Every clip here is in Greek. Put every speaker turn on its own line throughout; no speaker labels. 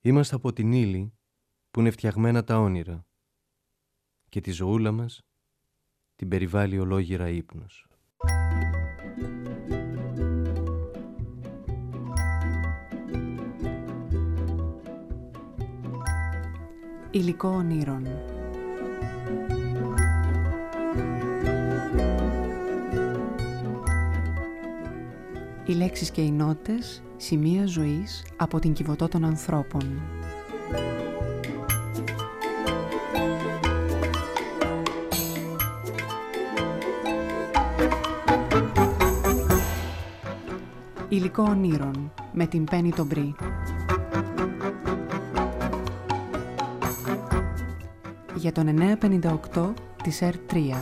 Είμαστε από την ύλη που είναι φτιαγμένα τα όνειρα και τη ζωούλα μας την περιβάλλει ολόγυρα ύπνος.
Υλικό ονείρων. Οι λέξεις και οι νότες, σημεία ζωής από την Κιβωτό των ανθρώπων. Υλικό ονείρων με την Πέννη τον Μπρι. Για τον 958 της R3.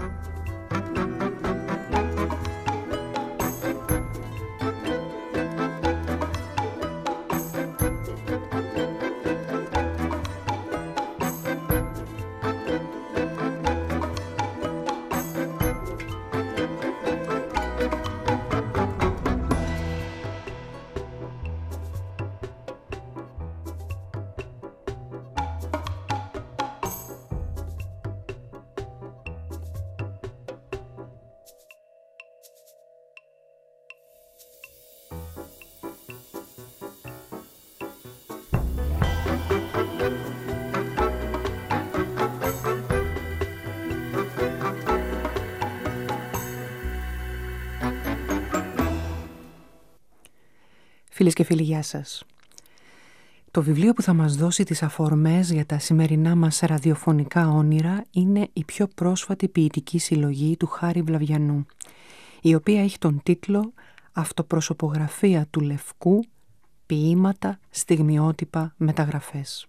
Φίλες και φίλοι, γεια σας. Το βιβλίο που θα μας δώσει τις αφορμές για τα σημερινά μας ραδιοφωνικά όνειρα είναι η πιο πρόσφατη ποιητική συλλογή του Χάρη Βλαβιανού, η οποία έχει τον τίτλο «Αυτοπροσωπογραφία του Λευκού, ποίηματα, στιγμιότυπα, μεταγραφές».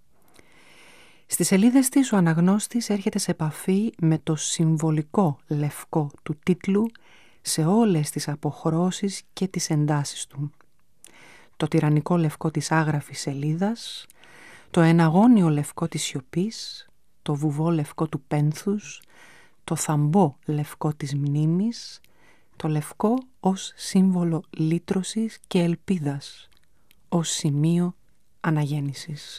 Στις σελίδες της ο αναγνώστης έρχεται σε επαφή με το συμβολικό λευκό του τίτλου σε όλες τις αποχρώσεις και τις εντάσεις του. Το τυραννικό λευκό της άγραφης σελίδας, το εναγώνιο λευκό της σιωπής, το βουβό λευκό του πένθους, το θαμπό λευκό της μνήμης, το λευκό ως σύμβολο λύτρωσης και ελπίδας, ως σημείο αναγέννησης.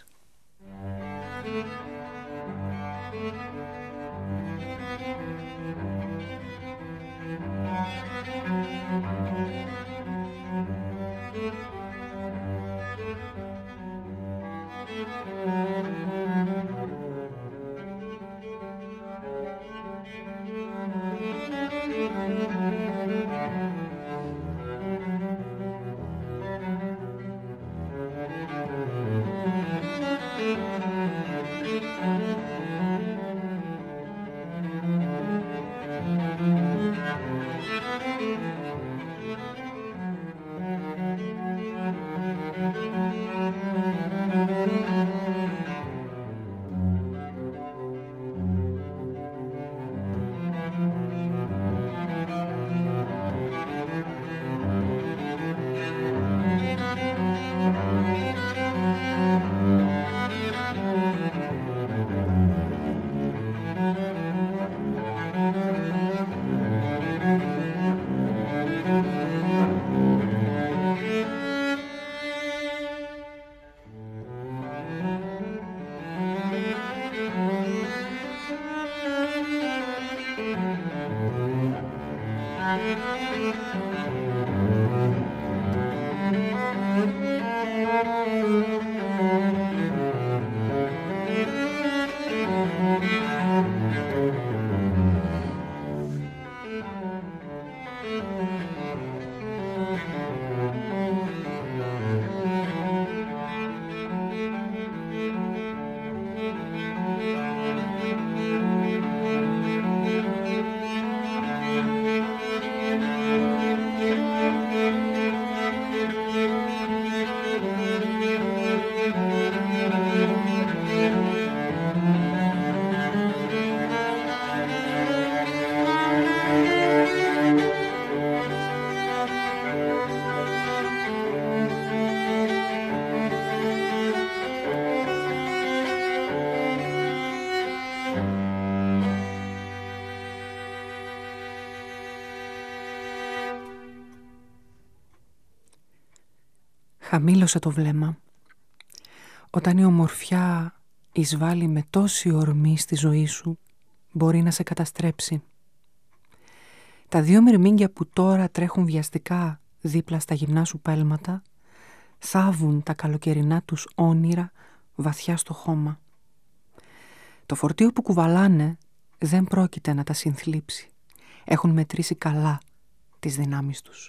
Χαμήλωσε το βλέμμα. Όταν η ομορφιά εισβάλλει με τόση ορμή στη ζωή σου, μπορεί να σε καταστρέψει. Τα 2 μυρμήγκια που τώρα τρέχουν βιαστικά δίπλα στα γυμνά σου πέλματα θάβουν τα καλοκαιρινά τους όνειρα βαθιά στο χώμα. Το φορτίο που κουβαλάνε δεν πρόκειται να τα συνθλίψει. Έχουν μετρήσει καλά τις δυνάμεις τους.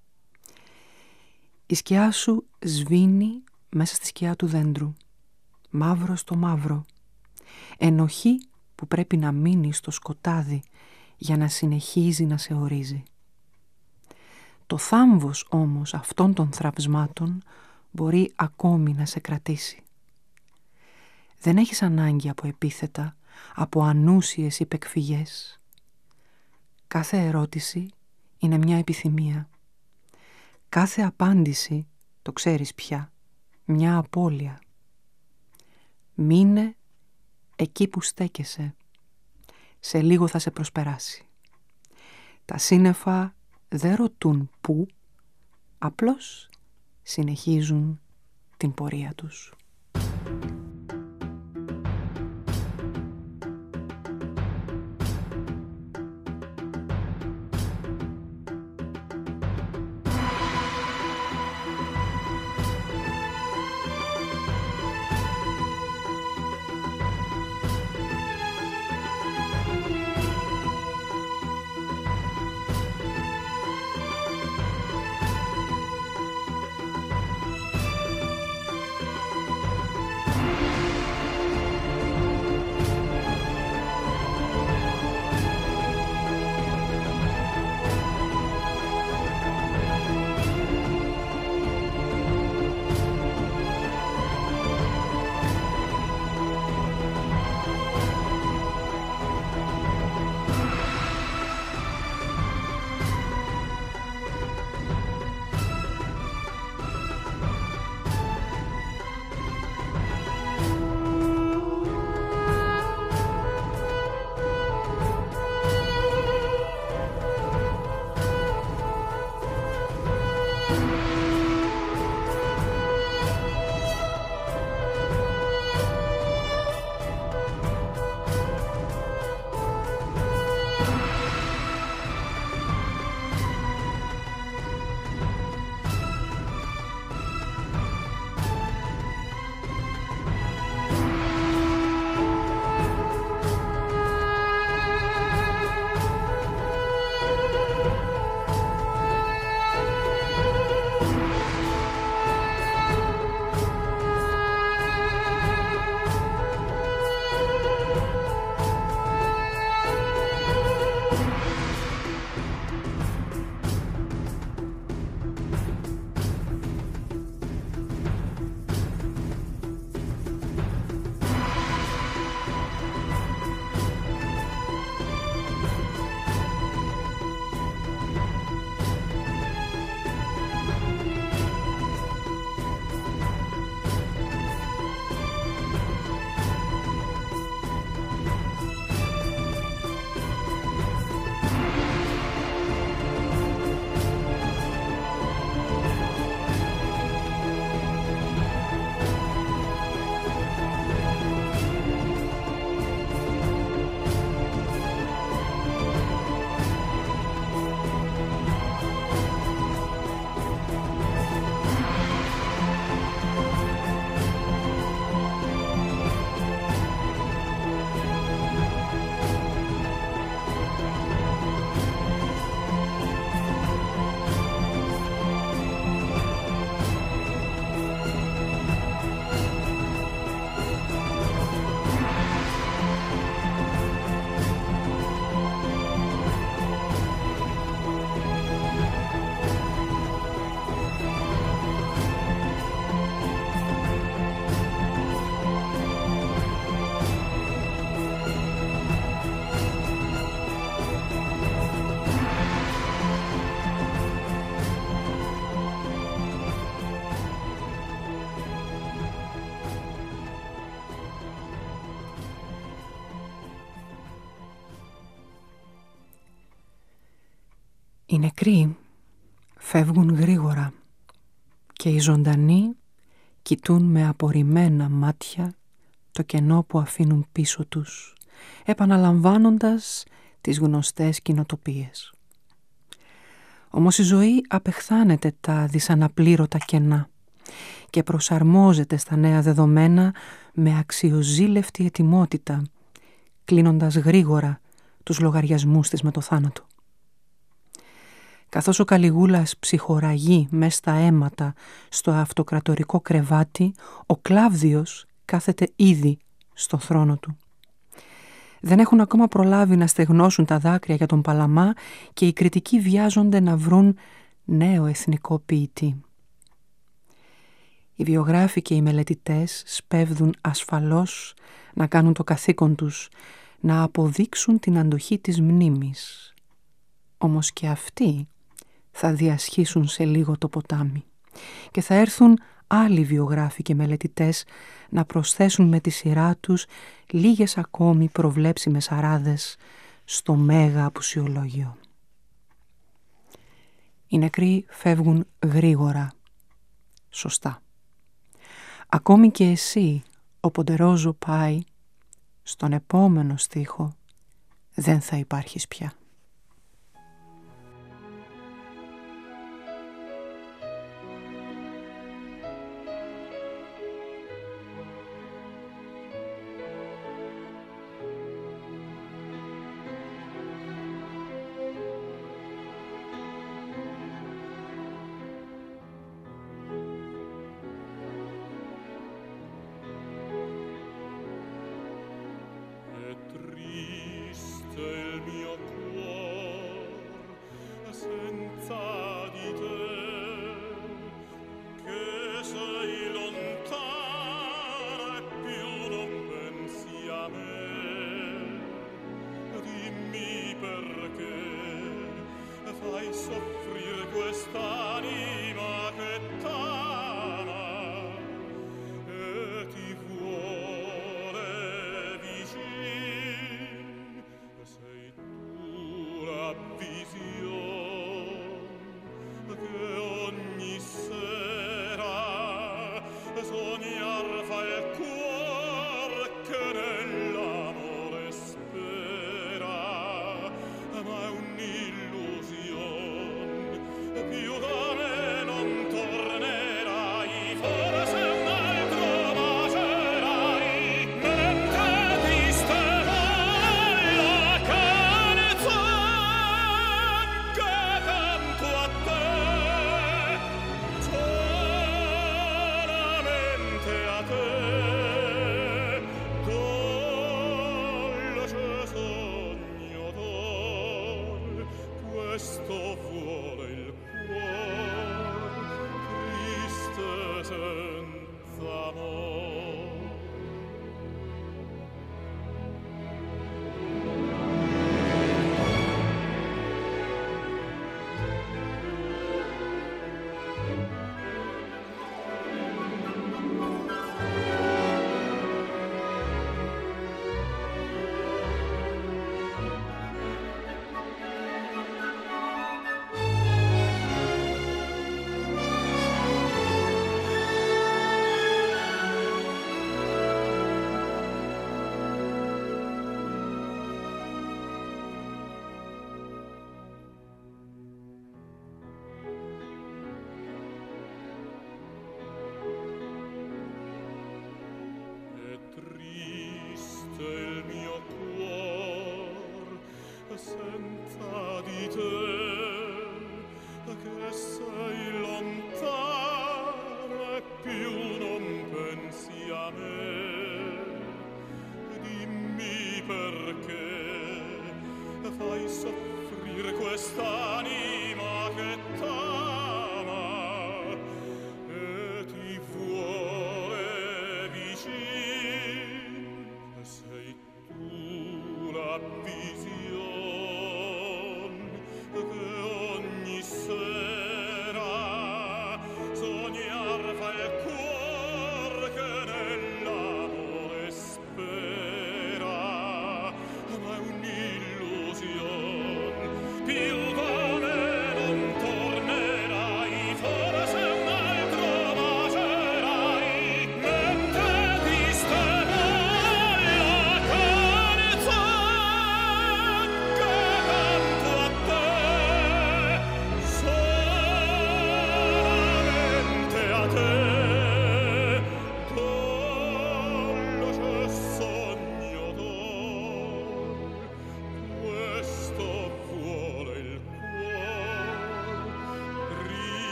Η σκιά σου σβήνει μέσα στη σκιά του δέντρου, μαύρο στο μαύρο, ενοχή που πρέπει να μείνει στο σκοτάδι για να συνεχίζει να σε ορίζει. Το θάμβος όμως αυτών των θραυσμάτων μπορεί ακόμη να σε κρατήσει. Δεν έχεις ανάγκη από επίθετα, από ανούσιες υπεκφυγές. Κάθε ερώτηση είναι μια επιθυμία. Κάθε απάντηση, το ξέρεις πια, μια απώλεια. Μείνε εκεί που στέκεσαι. Σε λίγο θα σε προσπεράσει. Τα σύννεφα δεν ρωτούν πού, απλώς συνεχίζουν την πορεία τους. Οι νεκροί φεύγουν γρήγορα και οι ζωντανοί κοιτούν με απορριμμένα μάτια το κενό που αφήνουν πίσω τους, επαναλαμβάνοντας τις γνωστές κοινοτοπίες. Όμως η ζωή απεχθάνεται τα δυσαναπλήρωτα κενά και προσαρμόζεται στα νέα δεδομένα με αξιοζήλευτη ετοιμότητα, κλείνοντας γρήγορα τους λογαριασμούς της με το θάνατο. Καθώς ο Καλιγούλας ψυχοραγεί μες στα αίματα στο αυτοκρατορικό κρεβάτι, ο Κλάβδιος κάθεται ήδη στο θρόνο του. Δεν έχουν ακόμα προλάβει να στεγνώσουν τα δάκρυα για τον Παλαμά και οι κριτικοί βιάζονται να βρουν νέο εθνικό ποιητή. Οι βιογράφοι και οι μελετητές σπέβδουν ασφαλώς να κάνουν το καθήκον τους, να αποδείξουν την αντοχή της μνήμης. Όμως και αυτοί θα διασχίσουν σε λίγο το ποτάμι και θα έρθουν άλλοι βιογράφοι και μελετητές να προσθέσουν με τη σειρά τους λίγες ακόμη προβλέψιμες αράδες στο μέγα απουσιολόγιο. Οι νεκροί φεύγουν γρήγορα. Σωστά. Ακόμη και εσύ, ο Ποντερόζο πάει, στον επόμενο στίχο δεν θα υπάρχεις πια.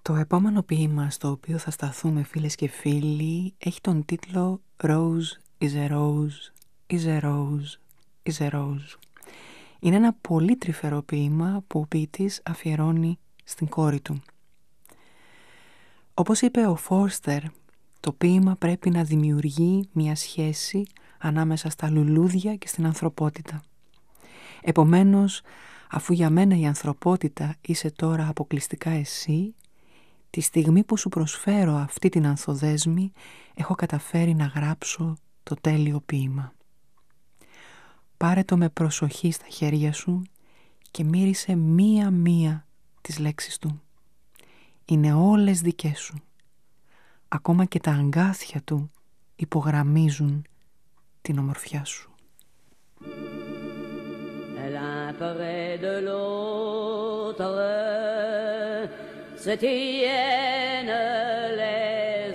Το επόμενο ποίημα στο οποίο θα σταθούμε, φίλες και φίλοι, έχει τον τίτλο «Rose is a rose, is a rose, is a rose». Είναι ένα πολύ τρυφερό ποίημα που ο ποιητής αφιερώνει στην κόρη του. Όπως είπε ο Φόρστερ, το ποίημα πρέπει να δημιουργεί μια σχέση ανάμεσα στα λουλούδια και στην ανθρωπότητα. Επομένως, αφού για μένα η ανθρωπότητα είσαι τώρα αποκλειστικά εσύ, τη στιγμή που σου προσφέρω αυτή την ανθοδέσμη, έχω καταφέρει να γράψω το τέλειο ποίημα. Πάρε το με προσοχή στα χέρια σου και μύρισε μία-μία τις λέξεις του. Είναι όλες δικές σου. Ακόμα και τα αγκάθια του υπογραμμίζουν την ομορφιά σου.
L'un près de l'autre se tiennent les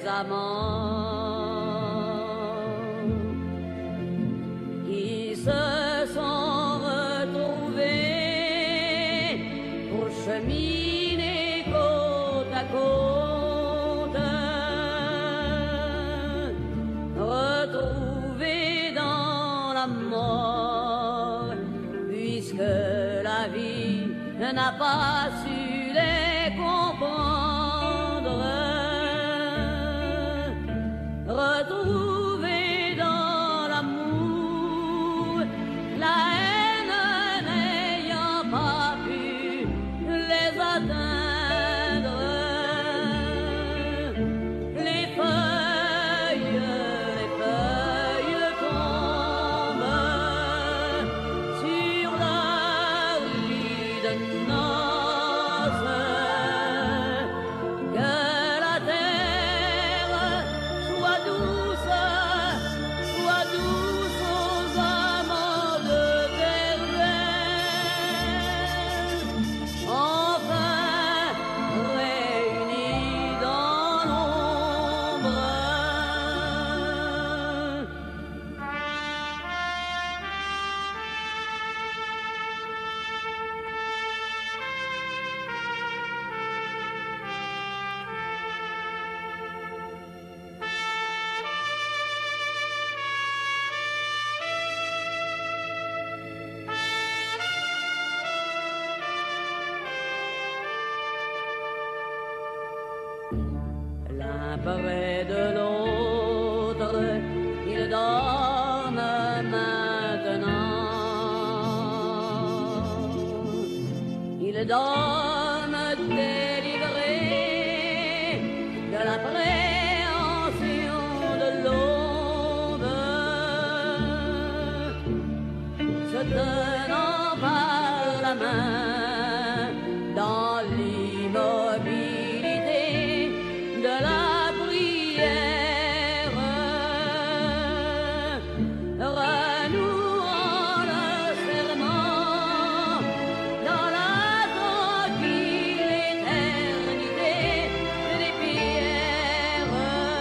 amants qui se sont retrouvés pour cheminer côte à côte, retrouvés dans la mort, puisque la vie n'a pas su les comprendre, retrouvés dans l'amour, la haine n'ayant pas pu les atteindre, les feuilles tombent sur leur lit de noces, que la terre soit douce aux amants de terre, enfin réunis dans l'ombre. L'un près de l'autre, ils dorment maintenant. Ils dorment délivrés de l'appréhension de l'aube, se tenant par la main dans l'immobilité de la prière, renouant le serment dans la tranquille éternité des pierres.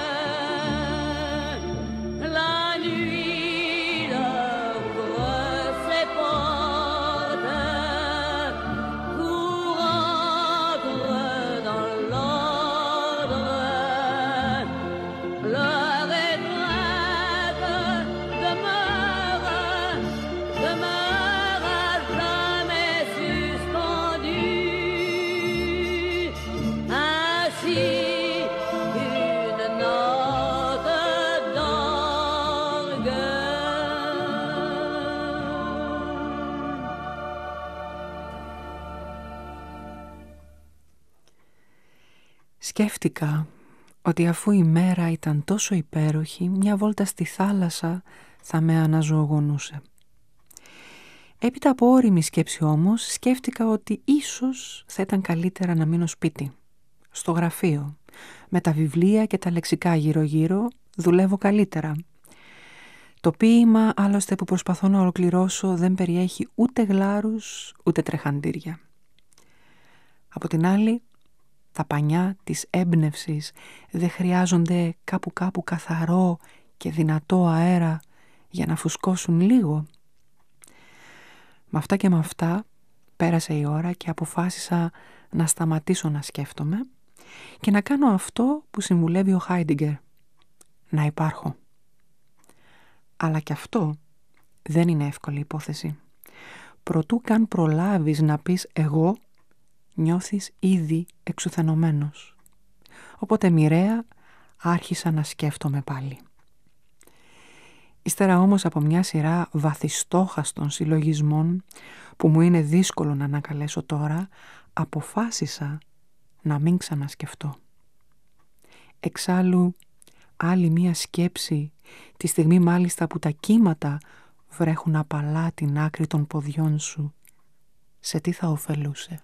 La nuit leur ouvre ses portes pour entrer dans l'ordre. Leur étreinte demeure à jamais suspendue. Ainsi une note d'orgue.
Σκέφτηκα ότι αφού η μέρα ήταν τόσο υπέροχη, μια βόλτα στη θάλασσα θα με αναζωογονούσε. Έπειτα από ώριμη σκέψη όμως, σκέφτηκα ότι ίσως θα ήταν καλύτερα να μείνω σπίτι, στο γραφείο. Με τα βιβλία και τα λεξικά γύρω-γύρω δουλεύω καλύτερα. Το ποίημα άλλωστε που προσπαθώ να ολοκληρώσω δεν περιέχει ούτε γλάρους ούτε τρεχαντήρια. Από την άλλη, τα πανιά της έμπνευσης δεν χρειάζονται κάπου καθαρό και δυνατό αέρα για να φουσκώσουν λίγο. Με αυτά και με αυτά πέρασε η ώρα και αποφάσισα να σταματήσω να σκέφτομαι και να κάνω αυτό που συμβουλεύει ο Χάιντιγκερ, να υπάρχω. Αλλά και αυτό δεν είναι εύκολη υπόθεση. Προτού καν προλάβεις να πεις εγώ, νιώθεις ήδη εξουθενωμένος. Οπότε μοιραία άρχισα να σκέφτομαι πάλι. Ύστερα όμως από μια σειρά βαθιστόχαστων συλλογισμών που μου είναι δύσκολο να ανακαλέσω τώρα, αποφάσισα να μην ξανασκεφτώ. Εξάλλου, άλλη μία σκέψη, τη στιγμή μάλιστα που τα κύματα βρέχουν απαλά την άκρη των ποδιών σου, σε τι θα ωφελούσε?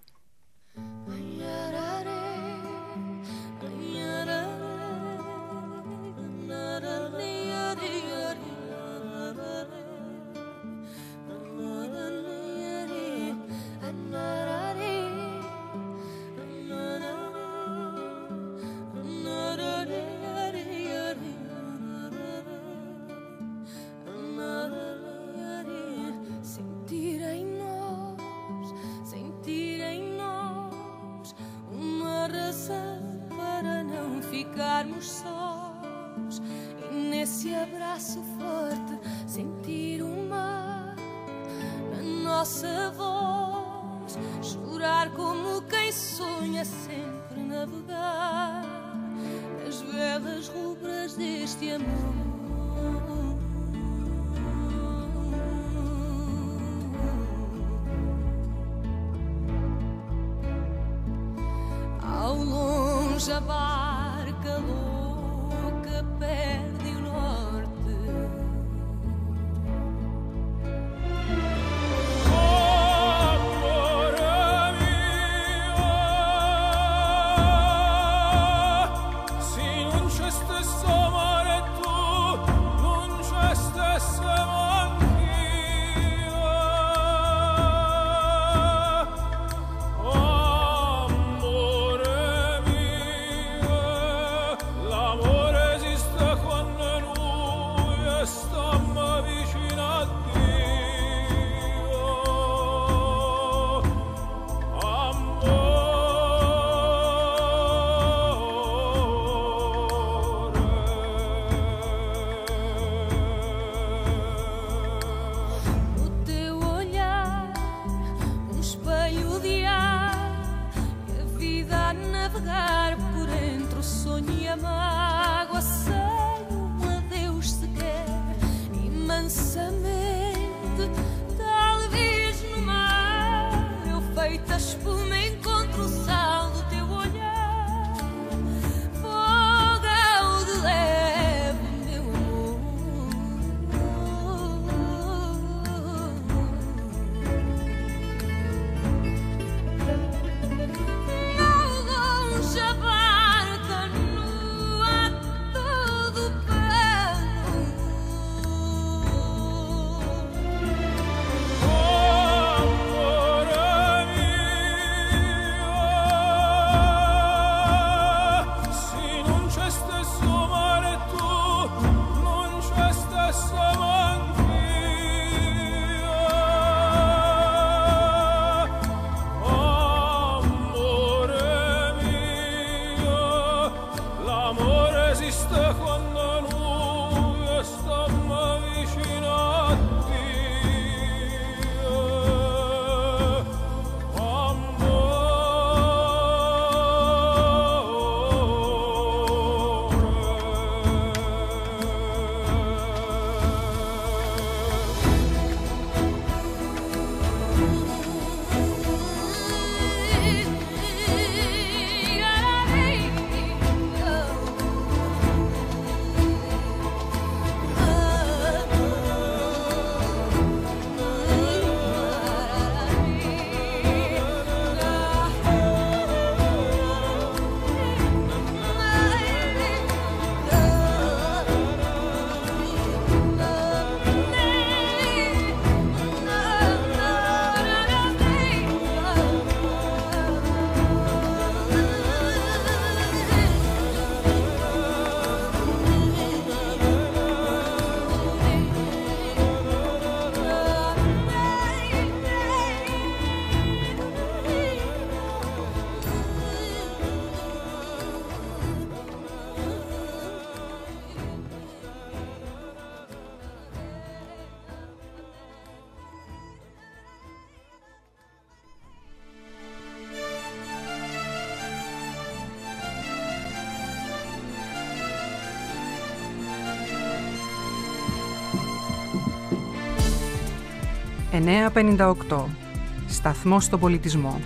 Ficarmos sós e nesse abraço forte sentir o mar na nossa voz, chorar como quem sonha sempre navegar nas velas rubras deste amor. Ao longe a barca louca perde o norte.
Amore mio, se non c'è stesso amore tu, non c'è stesso anch'io. Amore mio, l'amore esiste quando lui stiamo vicino a Dio.
O teu olhar, espelho de ar, e a vida a navegar por entre o sonho e a mágoa, sem um adeus sequer, e mansamente, talvez no mar, eu feita espuma encontro o sal do teu olhar, fogão de leve, meu amor. Longe a barca nua, todo pano.
Amore mio,
958. Σταθμός στον πολιτισμό.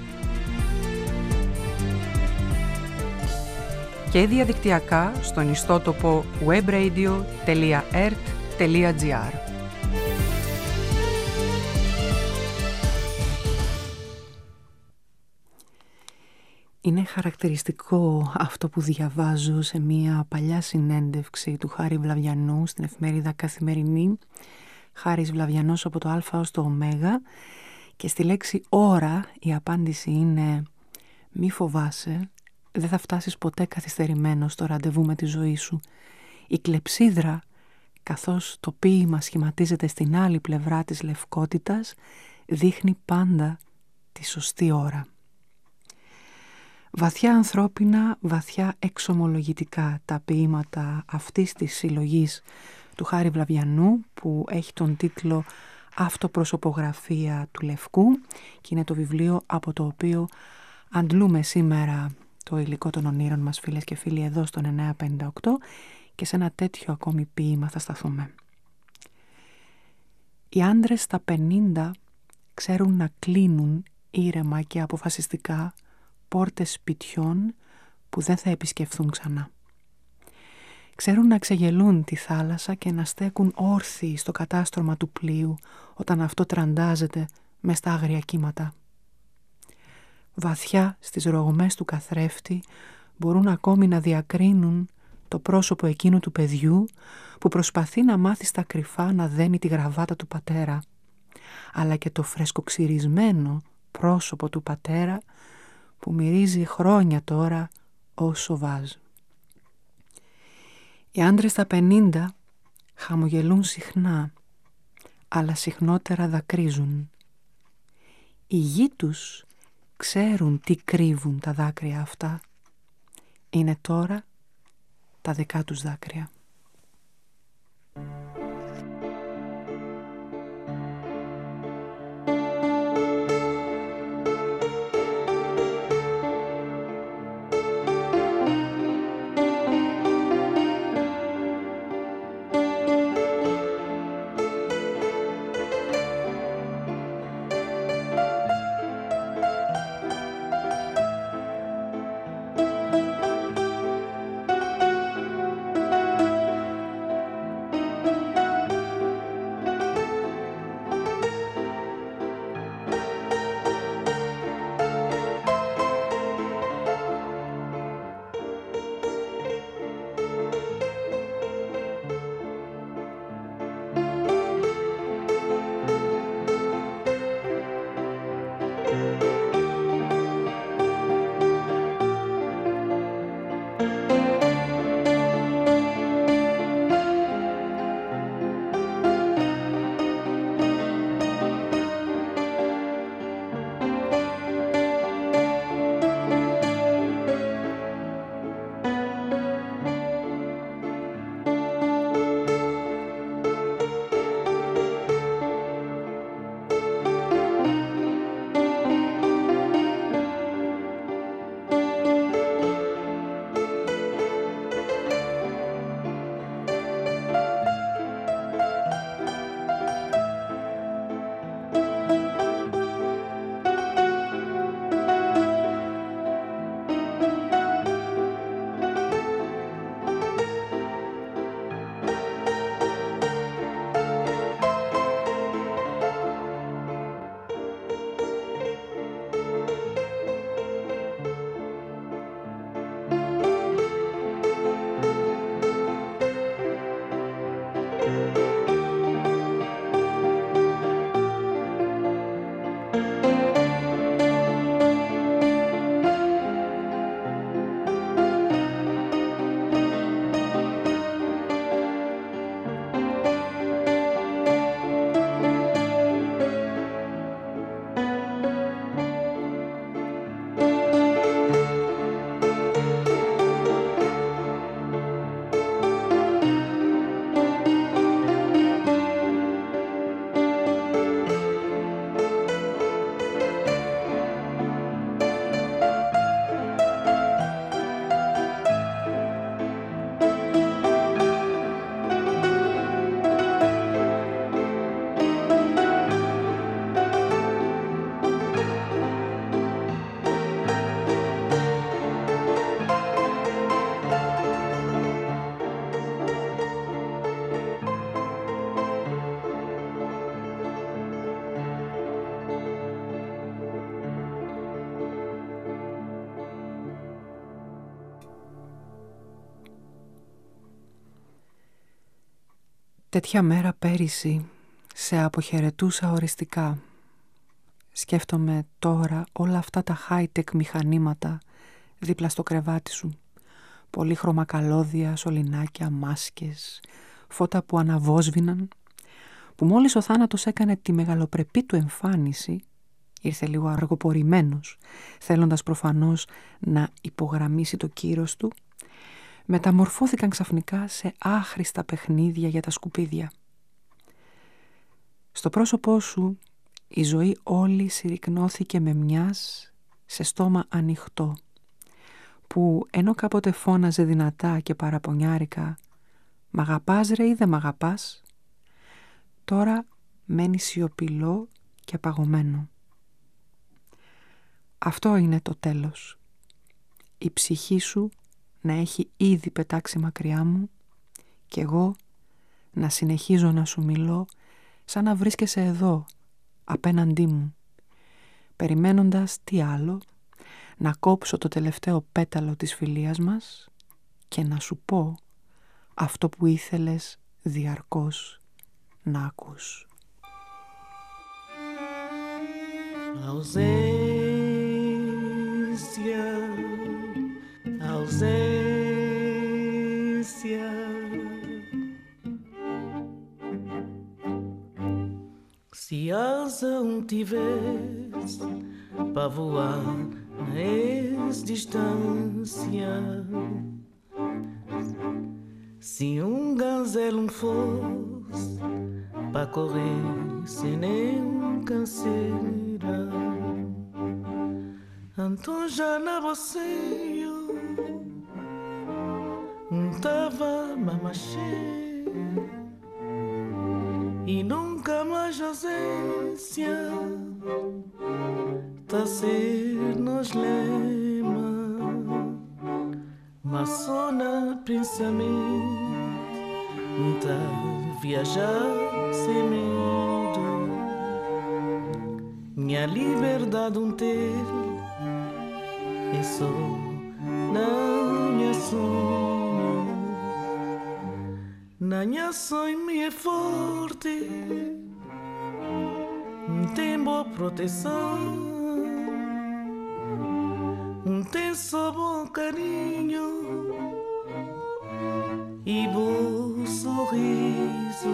Και διαδικτυακά στον ιστότοπο webradio.ert.gr. Είναι χαρακτηριστικό αυτό που διαβάζω σε μια παλιά συνέντευξη του Χάρη Βλαβιανού στην εφημερίδα Καθημερινή. Χάρης Βλαβιανός από το Α ως το Ω, και στη λέξη ώρα η απάντηση είναι «Μη φοβάσαι, δεν θα φτάσεις ποτέ καθυστερημένος στο ραντεβού με τη ζωή σου». Η κλεψίδρα, καθώς το ποίημα σχηματίζεται στην άλλη πλευρά της λευκότητας, δείχνει πάντα τη σωστή ώρα. Βαθιά ανθρώπινα, βαθιά εξομολογητικά τα ποίηματα αυτής της συλλογής του Χάρη Βλαβιανού, που έχει τον τίτλο «Αυτοπροσωπογραφία του Λευκού» και είναι το βιβλίο από το οποίο αντλούμε σήμερα το υλικό των ονείρων μας, φίλες και φίλοι, εδώ στον 958, και σε ένα τέτοιο ακόμη ποίημα θα σταθούμε. Οι άντρες στα 50 ξέρουν να κλείνουν ήρεμα και αποφασιστικά πόρτες σπιτιών που δεν θα επισκεφθούν ξανά. Ξέρουν να ξεγελούν τη θάλασσα και να στέκουν όρθιοι στο κατάστρωμα του πλοίου όταν αυτό τραντάζεται μες στα άγρια κύματα. Βαθιά στις ρογμές του καθρέφτη μπορούν ακόμη να διακρίνουν το πρόσωπο εκείνου του παιδιού που προσπαθεί να μάθει στα κρυφά να δένει τη γραβάτα του πατέρα, αλλά και το φρεσκοξυρισμένο πρόσωπο του πατέρα που μυρίζει χρόνια τώρα ως σοβάζ. Οι άντρες στα 50 χαμογελούν συχνά, αλλά συχνότερα δακρύζουν. Οι γη τους ξέρουν τι κρύβουν τα δάκρυα αυτά. Είναι τώρα τα δικά τους δάκρυα. τέτοια μέρα πέρυσι σε αποχαιρετούσα οριστικά. Σκέφτομαι τώρα όλα αυτά τα high-tech μηχανήματα δίπλα στο κρεβάτι σου. Πολύχρωμα καλώδια, σωληνάκια, μάσκες, φώτα που αναβόσβηναν, που μόλις ο θάνατος έκανε τη μεγαλοπρεπή του εμφάνιση, ήρθε λίγο αργοπορημένος, θέλοντας προφανώς να υπογραμμίσει το κύρος του, μεταμορφώθηκαν ξαφνικά σε άχρηστα παιχνίδια για τα σκουπίδια. Στο πρόσωπό σου η ζωή όλη συρρικνώθηκε με μιας σε στόμα ανοιχτό, που ενώ κάποτε φώναζε δυνατά και παραπονιάρικα «Μ' αγαπάς ρε ή δεν μ' αγαπάς», τώρα μένει σιωπηλό και παγωμένο. Αυτό είναι το τέλος. Η ψυχή σου να έχει ήδη πετάξει μακριά μου και εγώ να συνεχίζω να σου μιλώ σαν να βρίσκεσαι εδώ, απέναντί μου, περιμένοντας τι άλλο, να κόψω το τελευταίο πέταλο της φιλίας μας και να σου πω αυτό που ήθελες διαρκώς να ακούς.
Ausência, ausência. Se asa tivesse para voar nessa distância, se gazelo fosse para correr sem nenhum canseira, então já na você tava mamachê e nunca mais ausência tá ser nos lema, mas só na pensamento tá viajar sem medo. Minha liberdade ter é só na minha sonho. Na minha sonho me é forte, tem boa proteção, tem só bom carinho e bom sorriso.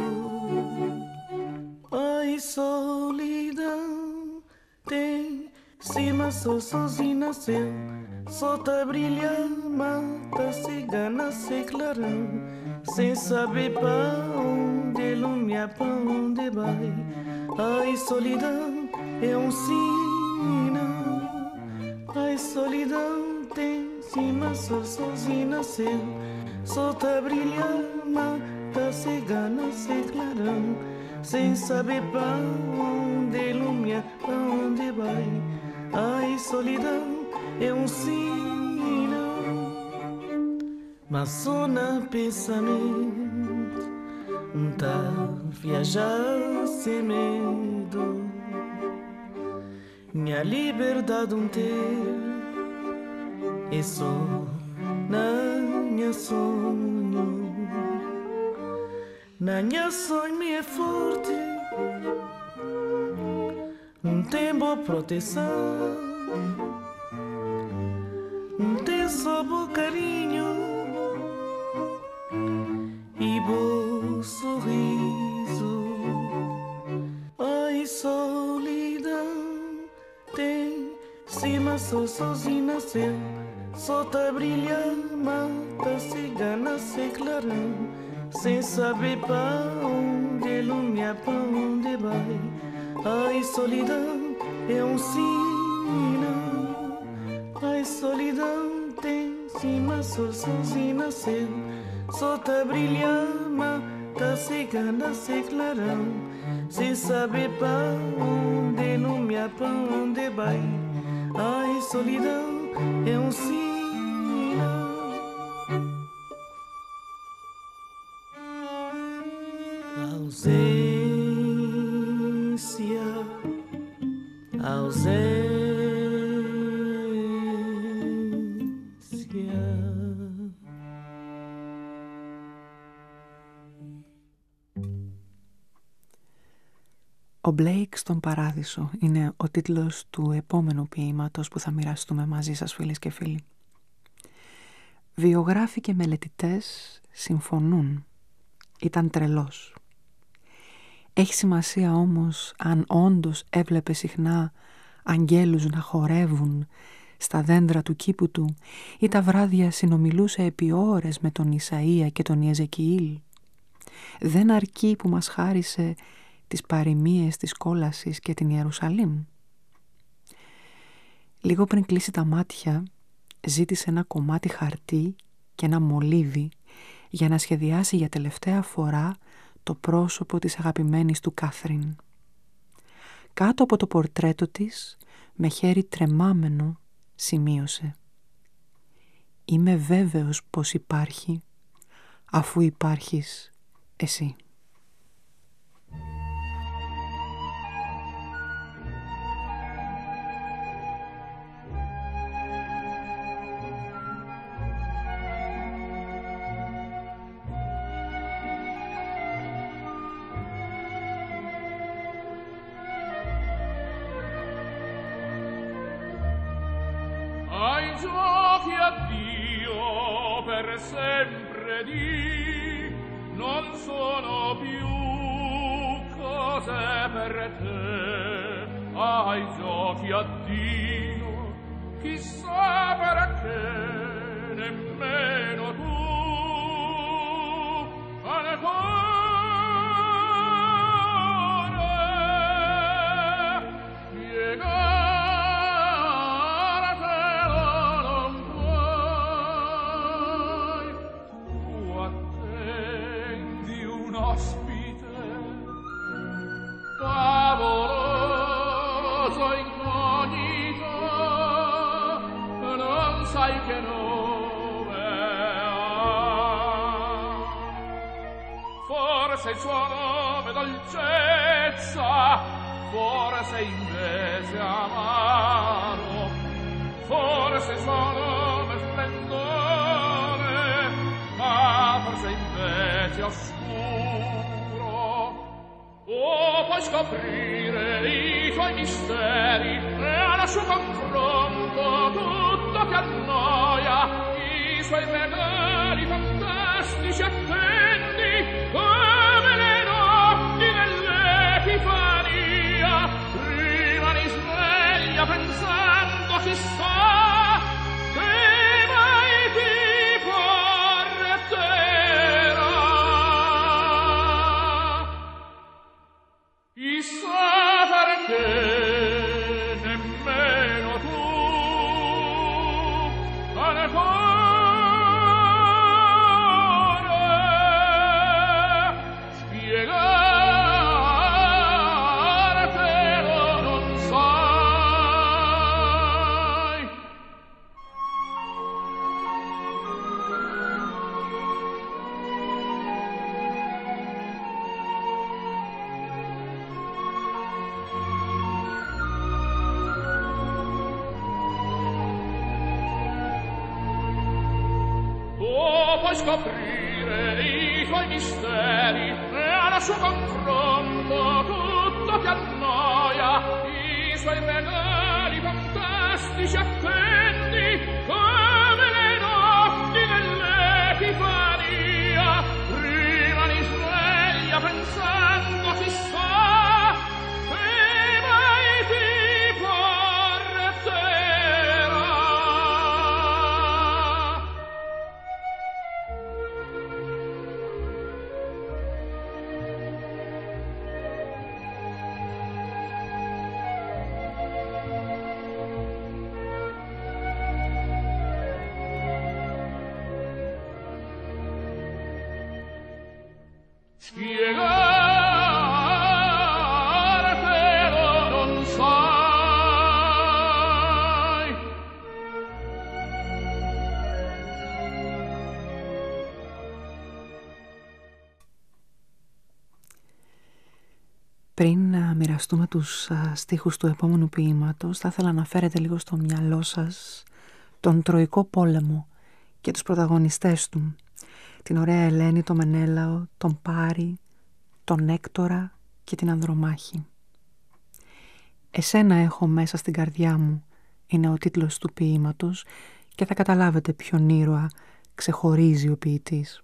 Ai, solidão tem cima, só sozinho nasceu, só tá brilhando, mata cigana, sem clarão, sem saber pra onde ilumina, pra onde vai. Ai, solidão é sinal. Ai, solidão tem cima, só sozinho nasceu, só tá brilhando, mata cigana, sem clarão, sem saber pra onde ilumina, pra onde vai. Ai, solidão é sinal, mas só na pensamento tá viajar sem medo. Minha liberdade ter é só na minha sonho. Na minha sonho me é forte, tem boa proteção, tem só bom carinho e bom sorriso. Ai, solidão tem cima, só sozinho nasceu, só tá brilhando, mata cigana, sem clarão, sem saber pra onde ilumina, pra onde vai. Ai, solidão é sinal. Ai, solidão tem cima, só sozinho nasceu, só tá brilhando, mata cigana, sem clarão, sem saber pra onde ilumina, pra onde vai. Ai, solidão é sinal. Ausência, ausência.
Ο Μπλέικ στον Παράδεισο είναι ο τίτλος του επόμενου ποίηματος που θα μοιραστούμε μαζί σας, φίλες και φίλοι. Βιογράφοι και μελετητές συμφωνούν. Ήταν τρελός. Έχει σημασία όμως αν όντως έβλεπε συχνά αγγέλους να χορεύουν στα δέντρα του κήπου του ή τα βράδια συνομιλούσε επί ώρες με τον Ισαΐα και τον Ιεζεκιήλ. Δεν αρκεί που μας χάρισε τις παροιμίες της κόλασης και την Ιερουσαλήμ. Λίγο πριν κλείσει τα μάτια ζήτησε ένα κομμάτι χαρτί και ένα μολύβι για να σχεδιάσει για τελευταία φορά το πρόσωπο της αγαπημένης του Κάθριν. Κάτω από το πορτρέτο της, με χέρι τρεμάμενο, σημείωσε: «Είμαι βέβαιος πως υπάρχει, αφού υπάρχεις εσύ».
Ai giochi addio per sempre di non sono più cose per te. Ai giochi addio, chissà perché nemmeno tu ancora piegare. Favoloso incognito, non sai che nome ha. Forse il suo nome dolcezza, forse invece amaro, forse il suo nome splendore, ma forse invece oscuro. Oh, puoi scoprire i suoi misteri e al suo confronto tutto ti annoia. I suoi regali fantastici attendi come le notti dell'Epifania. Rimani sveglia pensando chissà che mai ti porterà. Chissà perché nemmeno tu ancora spiegartelo non sai. Puoi scoprire i tuoi misteri e al suo confronto tutto ti annoia. I suoi regali fantastici attendi come le notti dell'Epifania. Rimani sveglia pensando chissà che mai ti porterà. Spiegartelo non sai.
Πριν να μοιραστούμε τους στίχους του επόμενου ποίηματος, θα ήθελα να φέρετε λίγο στο μυαλό σας τον Τροϊκό Πόλεμο και τους πρωταγωνιστές του. Την ωραία Ελένη, τον Μενέλαο, τον Πάρη, τον Έκτορα και την Ανδρομάχη. «Εσένα έχω μέσα στην καρδιά μου» είναι ο τίτλος του ποίηματος και θα καταλάβετε ποιον ήρωα ξεχωρίζει ο ποιητής.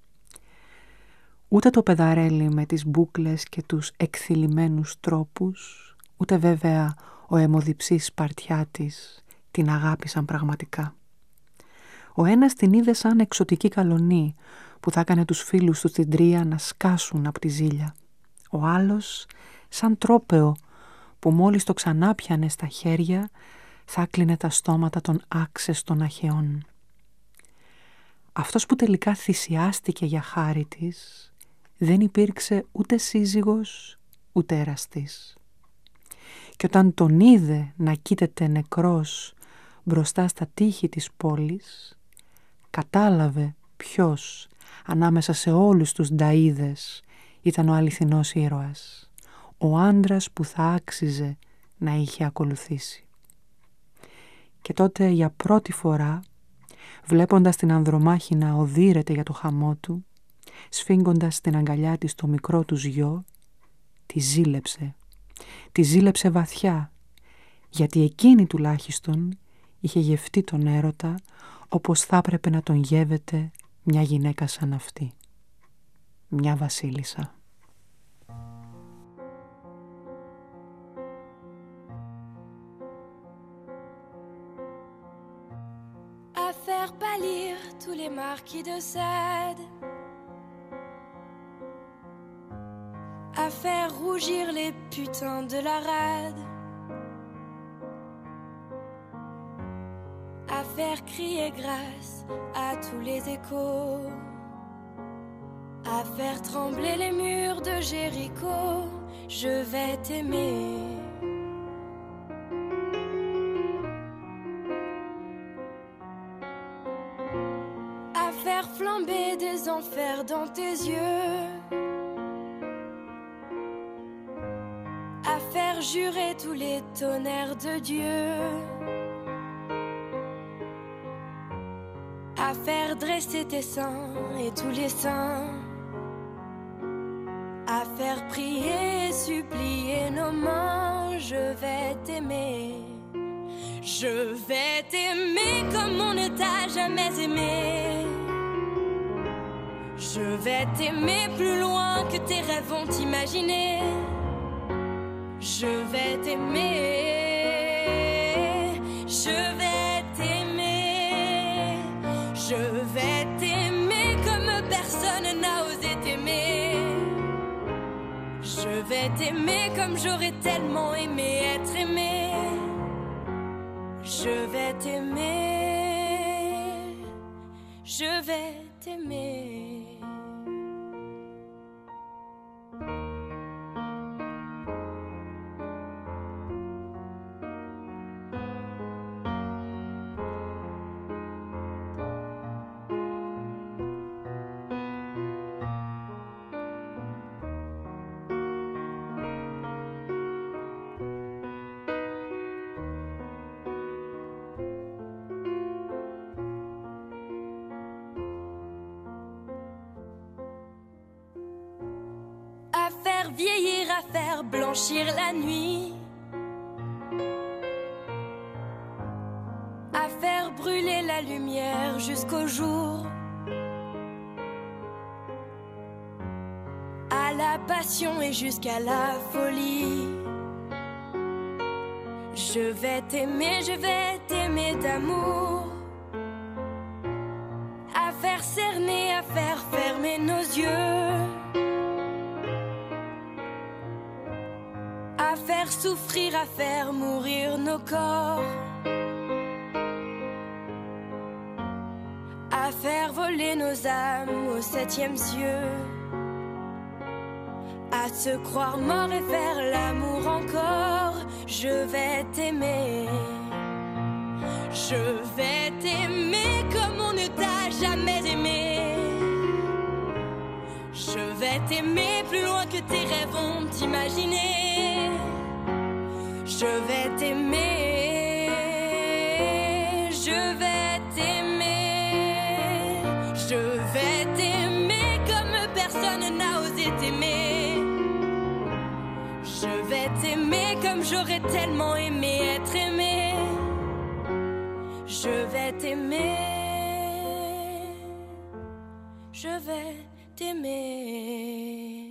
Ούτε το πεδαρέλι με τις μπούκλες και τους εκθυλιμένους τρόπους, ούτε βέβαια ο αιμοδιψής Σπαρτιάτης την αγάπησαν πραγματικά. Ο ένας την είδε σαν εξωτική καλονή που θα έκανε τους φίλους του στην Τρία να σκάσουν από τη ζήλια. Ο άλλος σαν τρόπεο που μόλις το ξανά πιανε στα χέρια θα κλείνε τα στόματα των άξεστων αχαιών. Αυτός που τελικά θυσιάστηκε για χάρη της δεν υπήρξε ούτε σύζυγος ούτε εραστής. Και όταν τον είδε να κοίταται νεκρός μπροστά στα τείχη της πόλης, κατάλαβε ποιος ανάμεσα σε όλους τους νταΐδες ήταν ο αληθινός ήρωας, ο άντρας που θα άξιζε να είχε ακολουθήσει. Και τότε για πρώτη φορά, βλέποντας την Ανδρομάχη να οδύρεται για το χαμό του, σφίγγοντας στην αγκαλιά της το μικρό τους γιο, τη ζήλεψε βαθιά, γιατί εκείνη τουλάχιστον είχε γευτεί τον έρωτα όπως θα έπρεπε να τον γεύεται μια γυναίκα σαν αυτή, μια βασίλισσα.
À faire pâlir tous les marquis de Sade, à faire rougir les putains de la rade, à faire crier grâce à tous les échos, à faire trembler les murs de Jéricho. Je vais t'aimer. À faire flamber des enfers dans tes yeux, à faire jurer tous les tonnerres de Dieu, à faire dresser tes seins et tous les saints, à faire prier et supplier nos mains. Je vais t'aimer, je vais t'aimer comme on ne t'a jamais aimé. Je vais t'aimer plus loin que tes rêves vont t'imaginer. Je vais t'aimer, je vais t'aimer, je vais t'aimer comme personne n'a osé t'aimer. Je vais t'aimer comme j'aurais tellement aimé être aimé. Je vais t'aimer, je vais t'aimer. Vieillir, à faire blanchir la nuit, à faire brûler la lumière jusqu'au jour, à la passion et jusqu'à la folie. Je vais t'aimer d'amour, à faire cerner, à faire fermer nos yeux, à faire souffrir, à faire mourir nos corps, à faire voler nos âmes au 7e cieux, à se croire mort et faire l'amour encore. Je vais t'aimer, je vais t'aimer comme on ne t'a jamais aimé. Je vais t'aimer plus loin que tes rêves vont t'imaginer. Je vais t'aimer, je vais t'aimer, je vais t'aimer comme personne n'a osé t'aimer. Je vais t'aimer comme j'aurais tellement aimé être aimé. Je vais t'aimer, je vais t'aimer.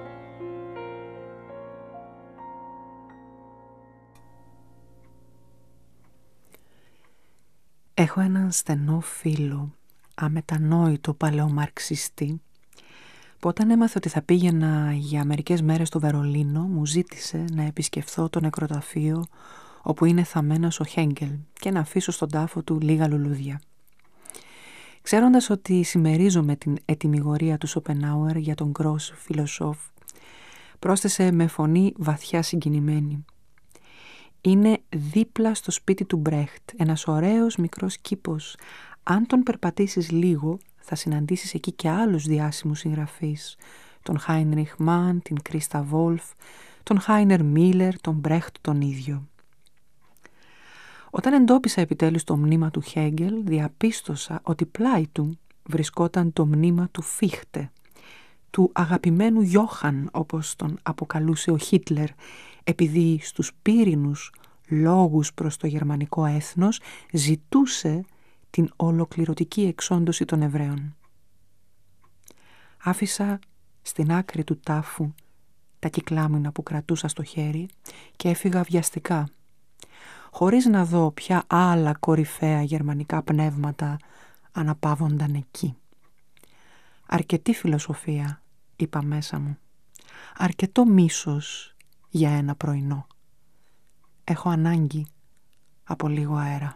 Έχω έναν στενό φίλο, αμετανόητο παλαιομαρξιστή, που όταν έμαθε ότι θα πήγαινα για μερικές μέρες στο Βερολίνο, μου ζήτησε να επισκεφθώ το νεκροταφείο όπου είναι θαμμένος ο Χέγκελ και να αφήσω στον τάφο του λίγα λουλούδια. Ξέροντας ότι συμμερίζομαι την ετυμηγορία του Σοπενάουερ για τον γκρός φιλοσόφ, πρόσθεσε με φωνή βαθιά συγκινημένη: «Είναι δίπλα στο σπίτι του Μπρέχτ, ένας ωραίος μικρός κήπος. Αν τον περπατήσεις λίγο, θα συναντήσεις εκεί και άλλους διάσημους συγγραφείς, τον Χάινριχ Μαν, την Κρίστα Βόλφ, τον Χάινερ Μίλερ, τον Μπρέχτ τον ίδιο». Όταν εντόπισα επιτέλους το μνήμα του Χέγκελ, διαπίστωσα ότι πλάι του βρισκόταν το μνήμα του Φίχτε, του αγαπημένου Γιώχαν, όπως τον αποκαλούσε ο Χίτλερ, επειδή στους πύρινους λόγους προς το γερμανικό έθνος ζητούσε την ολοκληρωτική εξόντωση των Εβραίων. Άφησα στην άκρη του τάφου τα κυκλάμινα που κρατούσα στο χέρι και έφυγα βιαστικά, χωρίς να δω ποια άλλα κορυφαία γερμανικά πνεύματα αναπαύονταν εκεί. Αρκετή φιλοσοφία, είπα μέσα μου, αρκετό μίσος για ένα πρωινό. Έχω ανάγκη από λίγο αέρα.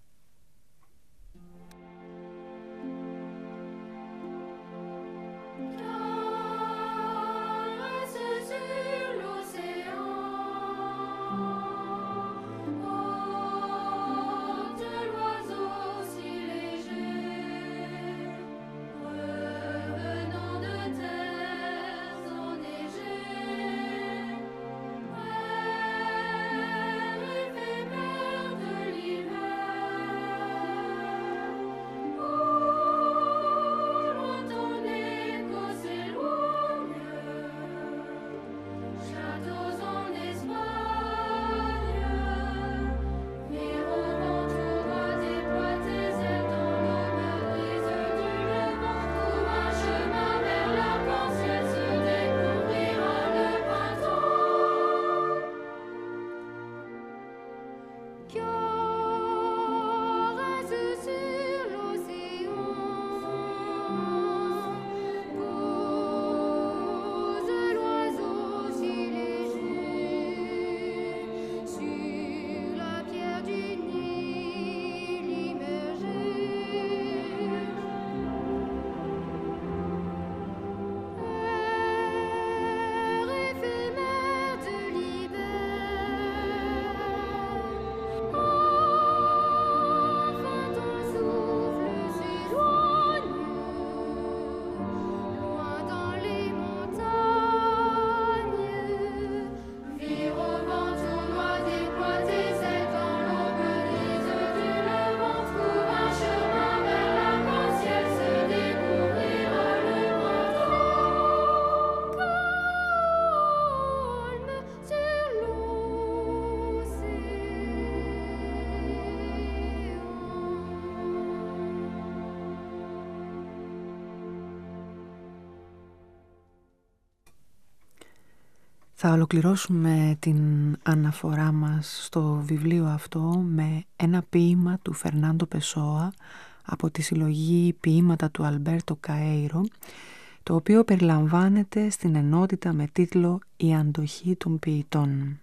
Θα ολοκληρώσουμε την αναφορά μας στο βιβλίο αυτό με ένα ποίημα του Φερνάντο Πεσόα από τη συλλογή ποίηματα του Αλμπέρτο Καέιρο, το οποίο περιλαμβάνεται στην ενότητα με τίτλο «Η αντοχή των ποιητών».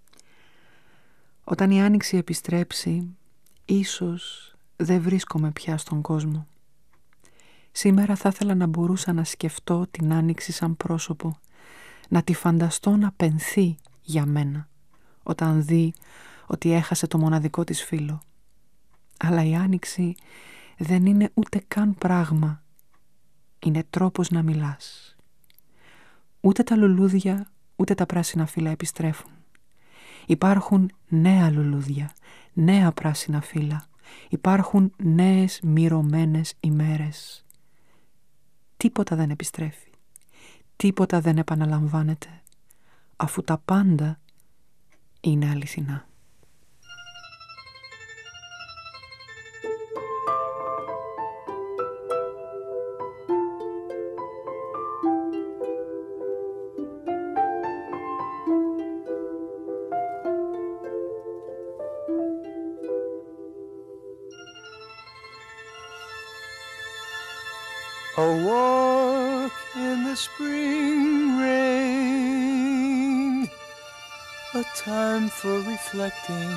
Όταν η άνοιξη επιστρέψει, ίσως δεν βρίσκομαι πια στον κόσμο. Σήμερα θα ήθελα να μπορούσα να σκεφτώ την άνοιξη σαν πρόσωπο, να τη φανταστώ να πενθεί για μένα, όταν δει ότι έχασε το μοναδικό της φίλο. Αλλά η άνοιξη δεν είναι ούτε καν πράγμα, είναι τρόπος να μιλάς. Ούτε τα λουλούδια, ούτε τα πράσινα φύλλα επιστρέφουν. Υπάρχουν νέα λουλούδια, νέα πράσινα φύλλα, υπάρχουν νέες μυρωμένες ημέρες. Τίποτα δεν επιστρέφει, τίποτα δεν επαναλαμβάνεται, αφού τα πάντα είναι αληθινά.
A walk in the spring rain, a time for reflecting.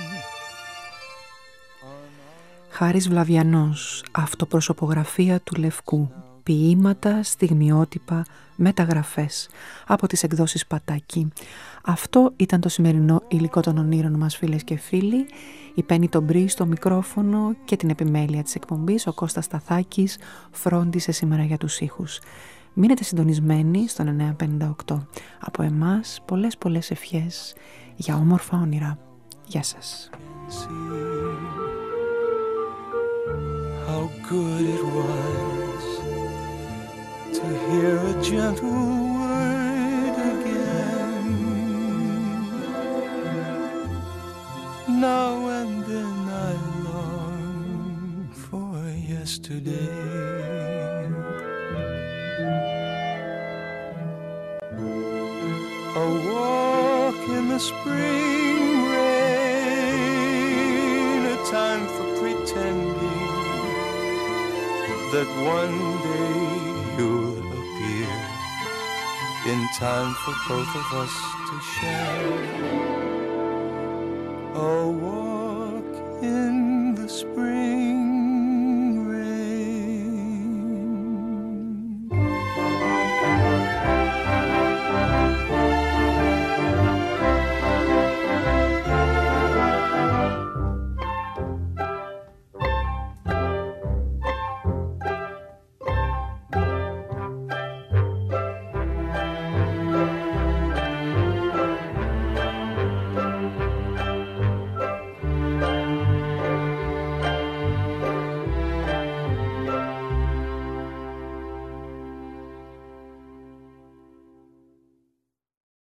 Χάρης Βλαβιανός, αυτοπροσωπογραφία του Λευκού, ποίηματα, στιγμιότυπα, μεταγραφές από τις εκδόσεις Πατάκη. Αυτό ήταν το σημερινό υλικό των ονείρων μας, φίλες και φίλοι. Η Πέννη Τομπρή στο μικρόφωνο και την επιμέλεια της εκπομπής. Ο Κώστας Σταθάκης φρόντισε σήμερα για τους ήχους. Μείνετε συντονισμένοι στον 958. Από εμάς πολλές ευχές για όμορφα όνειρα. Γεια σας.
How good it was to hear a gentle word again. Now and then I long for yesterday. A walk in the spring rain, a time for pretending that one day you'll appear in time for both of us to share. A walk in the spring.